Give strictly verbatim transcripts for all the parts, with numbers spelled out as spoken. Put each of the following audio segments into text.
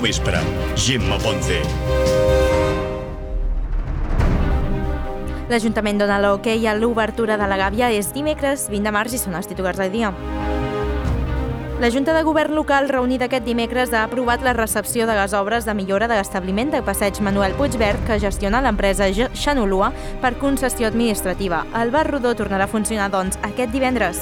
vespre. Gemma Ponce. L'Ajuntament dona l'hoquei a l'obertura de la Gàbia és dimecres vint de març i són els titulars del dia. La Junta de Govern local reunida aquest dimecres ha aprovat la recepció de les obres de millora de l'establiment de passeig Manuel Puigvert que gestiona l'empresa Xanolua per concessió administrativa. El bar rodó tornarà a funcionar, doncs, aquest divendres.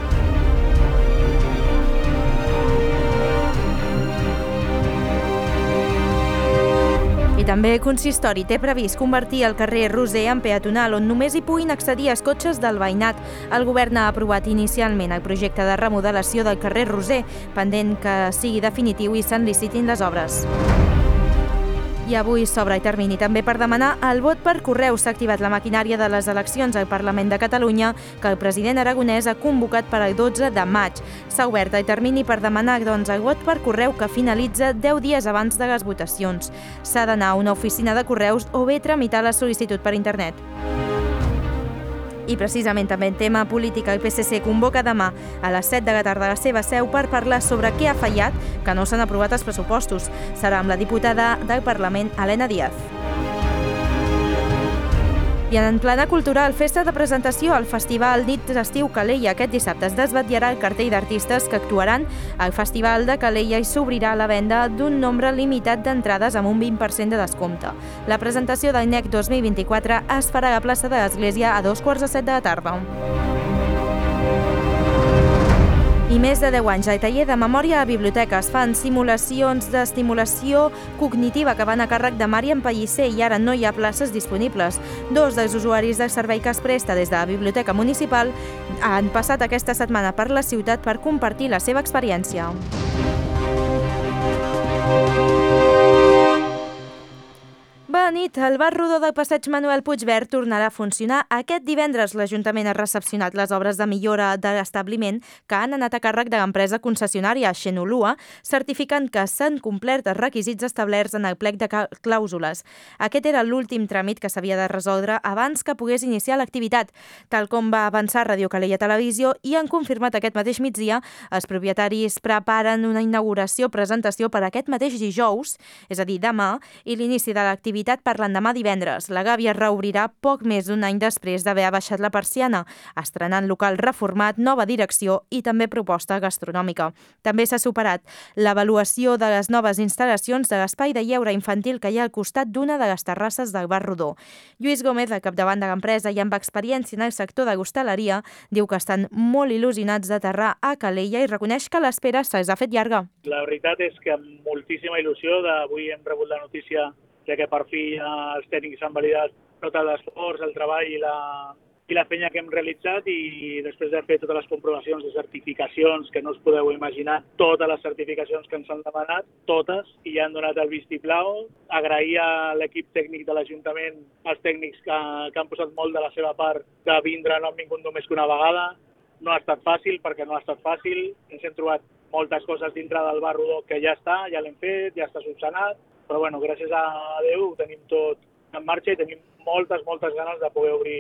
I també Consistori té previst convertir el carrer Roser en peatonal on només hi puguin accedir els cotxes del veïnat. El govern ha aprovat inicialment el projecte de remodelació del carrer Roser, pendent que sigui definitiu i se'n licitin les obres. I avui s'obre el termini també per demanar el vot per correu. S'ha activat la maquinària de les eleccions al Parlament de Catalunya que el president aragonès ha convocat per al dotze de maig. S'ha obert el termini per demanar doncs, el vot per correu que finalitza deu dies abans de les votacions. S'ha d'anar a una oficina de correus o bé tramitar la sol·licitud per internet. I precisament també en tema política, el P S C convoca demà a les set de la tarda a la seva seu per parlar sobre què ha fallat que no s'han aprovat els pressupostos. Serà amb la diputada del Parlament, Elena Díaz. I en plana cultural, festa de presentació al Festival Nit d'Estiu Calella. Aquest dissabte es desvetllarà el cartell d'artistes que actuaran al Festival de Calella i s'obrirà la venda d'un nombre limitat d'entrades amb un vint per cent de descompte. La presentació del N E C dos mil vint-i-quatre es farà a la plaça de l'Església a dos quarts de set de la tarda. I més de deu anys al taller de Memòria a Biblioteques fan simulacions d'estimulació cognitiva que van a càrrec de Màriam Pellicer i ara no hi ha places disponibles. Dos dels usuaris del servei que es presta des de la Biblioteca Municipal han passat aquesta setmana per la ciutat per compartir la seva experiència. Bona nit. El bar rodó del passeig Manuel Puigvert tornarà a funcionar aquest divendres. L'Ajuntament ha recepcionat les obres de millora de l'establiment que han anat a càrrec de l'empresa concessionària Xanolua, certificant que s'han complert els requisits establerts en el plec de clàusules. Aquest era l'últim tràmit que s'havia de resoldre abans que pogués iniciar l'activitat. Tal com va avançar Ràdio Calella Televisió i han confirmat aquest mateix migdia, els propietaris preparen una inauguració presentació per aquest mateix dijous, és a dir, demà, i l'inici de l'activitat per l'endemà divendres. La Gàbia reobrirà poc més d'un any després d'haver abaixat la persiana, estrenant local reformat, nova direcció i també proposta gastronòmica. També s'ha superat l'avaluació de les noves instal·lacions de l'espai de lleure infantil que hi ha al costat d'una de les terrasses del bar rodó. Lluís Gómez, al capdavant de l'empresa i amb experiència en el sector de l'hostaleria, diu que estan molt il·lusionats d'aterrar a Calella i reconeix que l'espera se'ls ha fet llarga. La veritat és que amb moltíssima il·lusió d'avui hem rebut la notícia ja que per fi els tècnics han validat tot l'esforç, el treball i la, i la feina que hem realitzat i després de fer totes les comprovacions de certificacions que no us podeu imaginar, totes les certificacions que ens han demanat, totes, i ja han donat el vistiplau. Agrair a l'equip tècnic de l'Ajuntament, als tècnics que, que han posat molt de la seva part de vindre, no han vingut només que una vegada. No ha estat fàcil perquè no ha estat fàcil. Ens hem trobat moltes coses dintre del bar rodó que ja està, ja l'hem fet, ja està subsanat. Però bueno, gràcies a Déu ho tenim tot en marxa i tenim moltes, moltes ganes de poder obrir.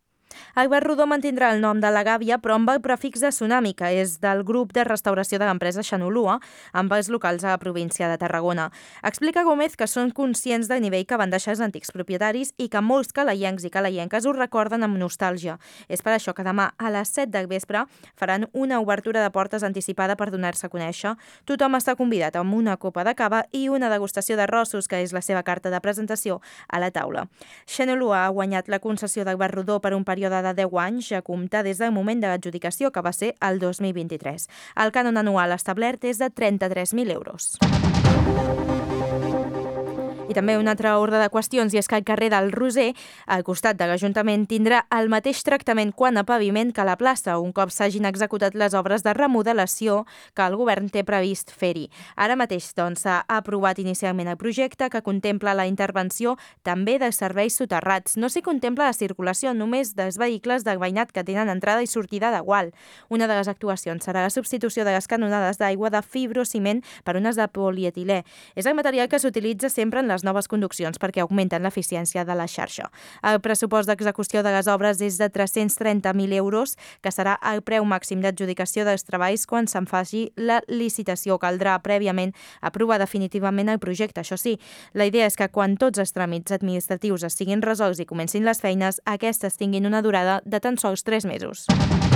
El bar rodó mantindrà el nom de la Gàbia, però amb el prefix de Tsunami, que és del grup de restauració de l'empresa Xanolua, amb els locals a la província de Tarragona. Explica Gómez que són conscients del nivell que van deixar els antics propietaris i que molts calaiencs i calaienques ho recorden amb nostàlgia. És per això que demà a les set del vespre faran una obertura de portes anticipada per donar-se a conèixer. Tothom està convidat amb una copa de cava i una degustació d'arrossos, que és la seva carta de presentació, a la taula. Xanolua ha guanyat la concessió del bar rodó per un període de deu anys a comptar des del moment de l'adjudicació, que va ser el dos mil vint-i-tres. El cànon anual establert és de trenta-tres mil euros. I també un altre ordre de qüestions, i és que el carrer del Roser, al costat de l'Ajuntament, tindrà el mateix tractament quant a paviment que la plaça, un cop s'hagin executat les obres de remodelació que el govern té previst fer-hi. Ara mateix doncs, s'ha aprovat inicialment el projecte que contempla la intervenció també dels serveis soterrats. No s'hi contempla la circulació només dels vehicles del veïnat que tenen entrada i sortida de gual. Una de les actuacions serà la substitució de les canonades d'aigua de fibrociment per unes de polietilè. És el material que s'utilitza sempre en les noves conduccions perquè augmenten l'eficiència de la xarxa. El pressupost d'execució de les obres és de tres-cents trenta mil euros, que serà el preu màxim d'adjudicació dels treballs quan se'n faci la licitació. Caldrà prèviament aprovar definitivament el projecte. Això sí, la idea és que quan tots els tràmits administratius estiguin resolts i comencin les feines, aquestes tinguin una durada de tan sols tres mesos.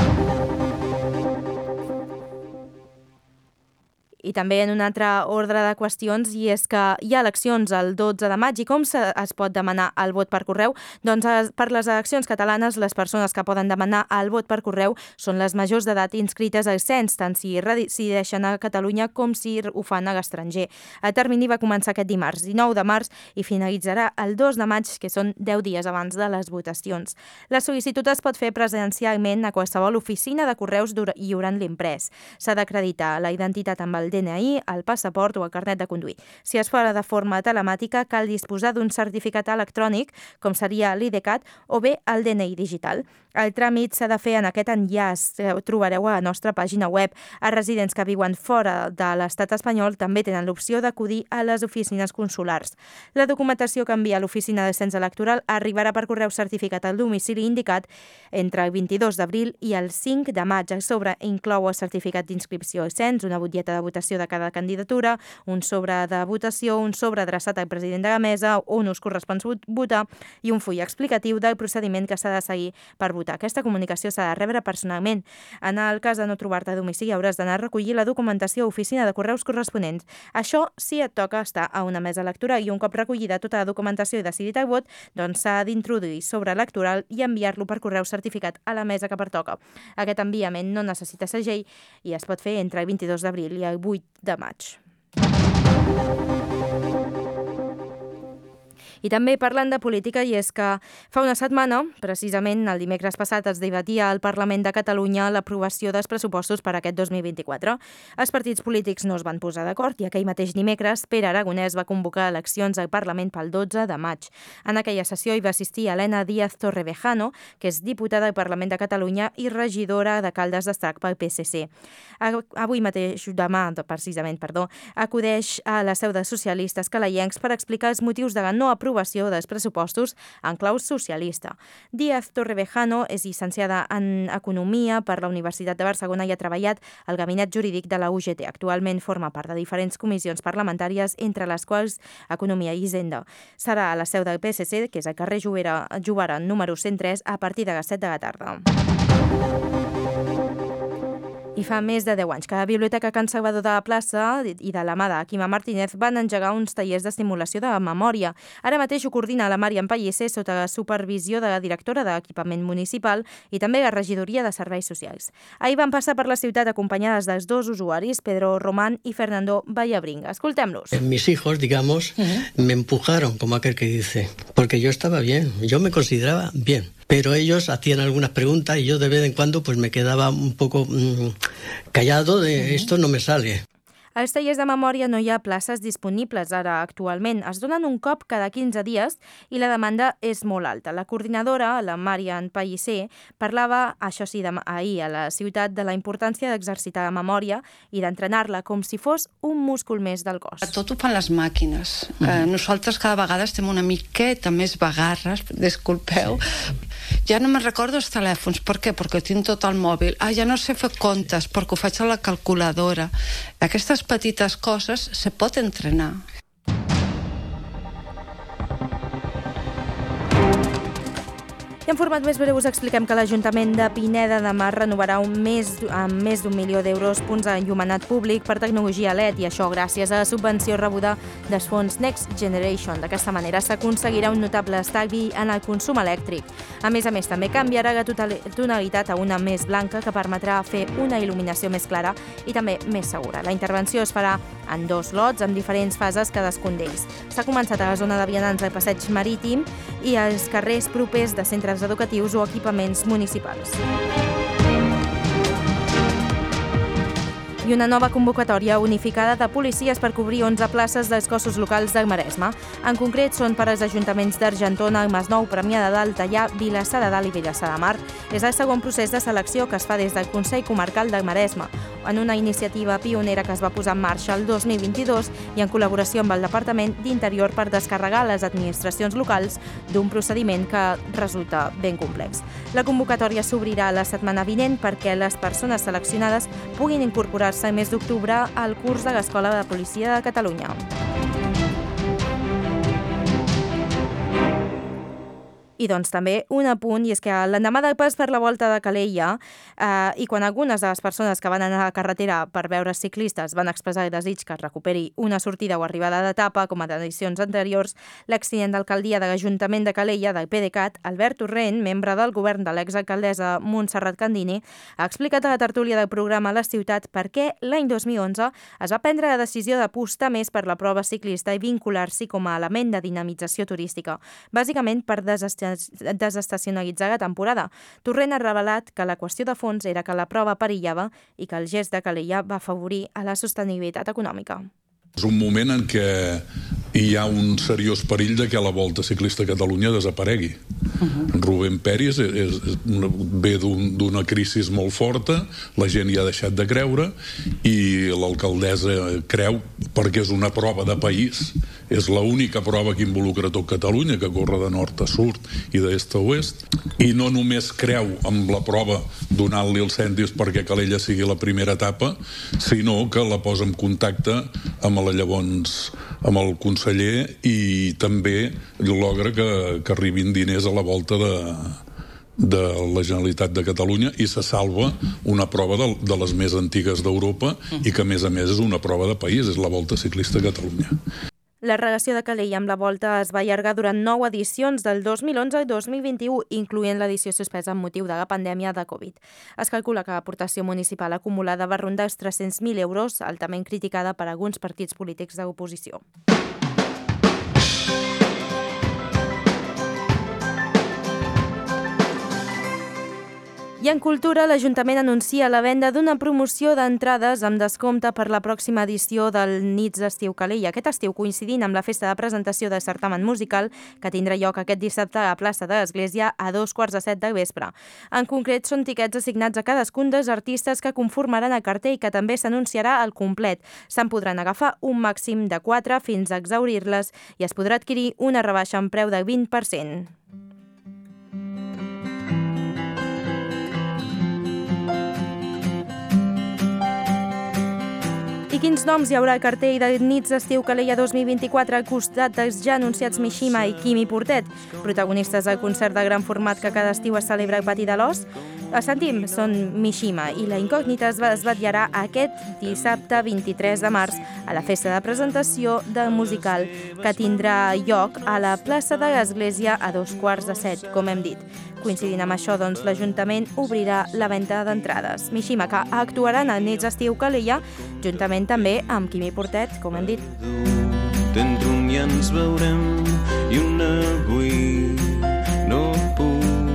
I també en un altre ordre de qüestions, i és que hi ha eleccions el dotze de maig i com se, es pot demanar el vot per correu? Doncs per les eleccions catalanes les persones que poden demanar el vot per correu són les majors d'edat inscrites al cens, tant si resideixen a Catalunya com si ho fan a l'estranger. El termini va començar aquest dimarts, dinou de març, i finalitzarà el dos de maig, que són deu dies abans de les votacions. La sol·licitud es pot fer presencialment a qualsevol oficina de correus lliurant l'imprès. S'ha d'acreditar la identitat amb el D N I, el passaport o el carnet de conduir. Si es fa de forma telemàtica, cal disposar d'un certificat electrònic, com seria l'I D CAT, o bé el D N I digital. El tràmit s'ha de fer en aquest enllaç que trobareu a la nostra pàgina web. Els residents que viuen fora de l'estat espanyol també tenen l'opció d'acudir a les oficines consulars. La documentació que envia l'oficina de cens electoral arribarà per correu certificat al domicili indicat entre el vint-i-dos d'abril i el cinc de maig. El sobre inclou el certificat d'inscripció al cens, una butlleta de votació de cada candidatura, un sobre de votació, un sobre adreçat al president de la mesa on us correspon votar i un full explicatiu del procediment que s'ha de seguir per votar. Aquesta comunicació s'ha de rebre personalment. En el cas de no trobar-te a domicili, hauràs d'anar a recollir la documentació a oficina de correus corresponents. Això sí et toca estar a una mesa electoral i un cop recollida tota la documentació i decidit el vot, doncs s'ha d'introduir sobre electoral i enviar-lo per correu certificat a la mesa que pertoca. Aquest enviament no necessita segell i es pot fer entre el vint-i-dos d'abril i el vuit de maig. I també parlant de política, i és que fa una setmana, precisament el dimecres passat, es debatia al Parlament de Catalunya l'aprovació dels pressupostos per aquest dos mil vint-i-quatre. Els partits polítics no es van posar d'acord i aquell mateix dimecres Pere Aragonès va convocar eleccions al Parlament pel dotze de maig. En aquella sessió hi va assistir Elena Díaz Torrevejano, que és diputada del Parlament de Catalunya i regidora de Caldes d'Estrac pel P S C. Avui mateix, demà, precisament, perdó, acudeix a la seu dels socialistes calaiencs per explicar els motius de la no aprovació aprovació dels pressupostos en clau socialista. Díaz Torrevejano és llicenciada en Economia per la Universitat de Barcelona i ha treballat al gabinet jurídic de la U G T. Actualment forma part de diferents comissions parlamentàries, entre les quals Economia i Hisenda. Serà a la seu del P S C, que és al carrer Jovera número cent tres, a partir de les set de la tarda. I fa més de deu anys que la Biblioteca Can Salvador de la Plaça i de la mà de Quima Martínez van engegar uns tallers d'estimulació de la memòria. Ara mateix ho coordina la Màriam Pellicer sota la supervisió de la directora d'Equipament Municipal i també la Regidoria de Serveis Socials. Ahir van passar per la ciutat acompanyades dels dos usuaris, Pedro Román y Fernando Vallabringa. Escoltem-los. Mis hijos, digamos, uh-huh. me empujaron, como aquel que dice, porque yo estaba bien, yo me consideraba bien. Pero ellos hacían algunas preguntas y yo de vez en cuando pues me quedaba un poco mmm, callado de uh-huh. esto no me sale. Als tallers de memòria no hi ha places disponibles ara actualment. Es donen un cop cada quinze dies i la demanda és molt alta. La coordinadora, la Màriam Pellicer, parlava, això sí, ahir a la ciutat, de la importància d'exercitar la memòria i d'entrenar-la com si fos un múscul més del cos. Tot ho fan les màquines. Mm. Eh, nosaltres cada vegada estem una miqueta més vagarres, disculpeu. Sí. Ja no me'n recordo els telèfons. Per què? Perquè tinc tot el mòbil. Ah, ja no sé fer comptes, perquè ho faig a la calculadora. Aquestes petites coses se pot entrenar. I en format més breu us expliquem que l'Ajuntament de Pineda de Mar renovarà un més, amb més d'un milió d'euros punts d'enllumenat públic per tecnologia L E D i això gràcies a la subvenció rebuda dels fons Next Generation. D'aquesta manera s'aconseguirà un notable estalvi en el consum elèctric. A més a més, també canviarà la tonalitat a una més blanca que permetrà fer una il·luminació més clara i també més segura. La intervenció es farà en dos lots amb diferents fases cadascun d'ells. S'ha començat a la zona de vianants del Passeig Marítim i als carrers propers de centres educatius o equipaments municipals. I i una nova convocatòria unificada de policies per cobrir onze places dels cossos locals del Maresme. En concret, són per als ajuntaments d'Argentona, Masnou, Premià de Dalt, Teià, Vilassar de Dalt i Vilassar de Mar. És el segon procés de selecció que es fa des del Consell Comarcal del Maresme, en una iniciativa pionera que es va posar en marxa el dos mil vint-i-dos i en col·laboració amb el Departament d'Interior per descarregar les administracions locals d'un procediment que resulta ben complex. La convocatòria s'obrirà la setmana vinent perquè les persones seleccionades puguin incorporar-se el mes d'octubre al curs de l'Escola de Policia de Catalunya. I doncs també un apunt, i és que l'endemà del pas per la Volta de Calella eh, i quan algunes de les persones que van anar a la carretera per veure ciclistes van expressar el desig que es recuperi una sortida o arribada d'etapa, com a edicions anteriors, l'accident d'alcaldia de l'Ajuntament de Calella del PDeCAT, Albert Torrent, membre del govern de l'exalcaldessa Montserrat Candini, ha explicat a la tertúlia del programa La Ciutat per què l'any dos mil onze es va prendre la decisió d'apostar més per la prova ciclista i vincular-s'hi com a element de dinamització turística, bàsicament per desestimar desestacionalitzar la temporada. Torrent ha revelat que la qüestió de fons era que la prova perillava i que el gest de Calella va afavorir a la sostenibilitat econòmica. És un moment en què hi ha un seriós perill de que la Volta Ciclista a Catalunya desaparegui. Uh-huh. Rubén Peris és, és, ve d'una crisi molt forta, la gent hi ha deixat de creure i l'alcaldessa creu, perquè és una prova de país, és l'única prova que involucra tot Catalunya, que corre de nord a sud i d'est a oest, i no només creu amb la prova donant-li els cèntims perquè Calella sigui la primera etapa, sinó que la posa en contacte amb la llavors amb el conseller i també logra que, que arribin diners a la volta de, de la Generalitat de Catalunya i se salva una prova de, de les més antigues d'Europa i que a més a més és una prova de país, és la Volta Ciclista a Catalunya. La relació de Calella amb la Volta es va allargar durant nou edicions del dos mil onze al dos mil vint-i-u, incloent l'edició suspesa amb motiu de la pandèmia de Covid. Es calcula que l'aportació municipal acumulada va rondar els tres-cents mil euros, altament criticada per alguns partits polítics de l'oposició. I en cultura, l'Ajuntament anuncia la venda d'una promoció d'entrades amb descompte per la pròxima edició del Nits d'Estiu Calella. Aquest estiu, coincidint amb la festa de presentació del certamen musical que tindrà lloc aquest dissabte a la plaça de l'Església a dos quarts de set del vespre. En concret, són tiquets assignats a cadascun dels artistes que conformaran el cartell, que també s'anunciarà al complet. Se'n podran agafar un màxim de quatre fins a exhaurir-les i es podrà adquirir una rebaixa en preu del vint per cent. I quins noms hi haurà al cartell de Nits d'Estiu Calella dos mil vint-i-quatre al costat dels ja anunciats Mishima i Quimi Portet, protagonistes del concert de gran format que cada estiu es celebra al Pati de l'Os? El sentim, són Mishima i la incògnita es vetllarà aquest dissabte vint-i-tres de març a la festa de presentació del musical que tindrà lloc a la plaça de l'Església a dos quarts de set, com hem dit. Coincidint amb això, doncs, l'Ajuntament obrirà la venda d'entrades. Mishima, que actuaran al Nits d'Estiu Calella, juntament també amb Quimi Portet, com hem dit. Dentro un ja ens veurem i un avui no puc.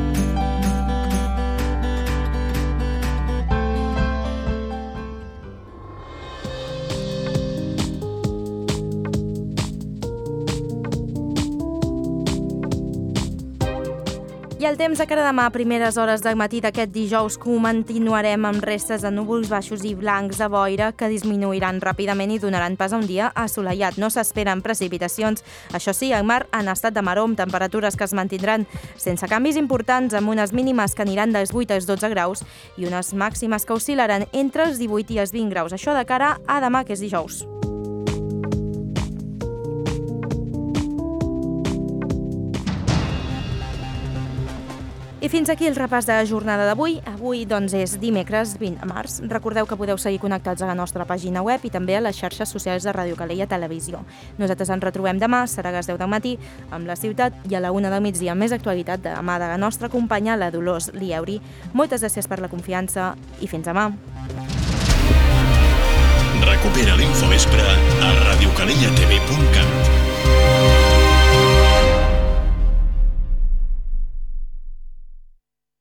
I el temps de cara demà a primeres hores del matí d'aquest dijous continuarem amb restes de núvols baixos i blancs de boira que disminuiran ràpidament i donaran pas a un dia assolellat. No s'esperen precipitacions. Això sí, al mar en estat de maror, amb temperatures que es mantindran sense canvis importants, amb unes mínimes que aniran dels vuit als dotze graus i unes màximes que oscil·laran entre els divuit i els vint graus. Això de cara a demà, que és dijous. I fins aquí el repàs de la jornada d'avui. Avui, doncs, és dimecres vint de març. Recordeu que podeu seguir connectats a la nostra pàgina web i també a les xarxes socials de Ràdio Calella Televisió. Nosaltres ens retrobem demà, serà a les deu del matí, amb La Ciutat, i a la una del migdia, més actualitat de mà de la nostra companya, la Dolors Lieuri. Moltes gràcies per la confiança i fins demà. Recupera l'Infovespre a radiocalellatv punt cat.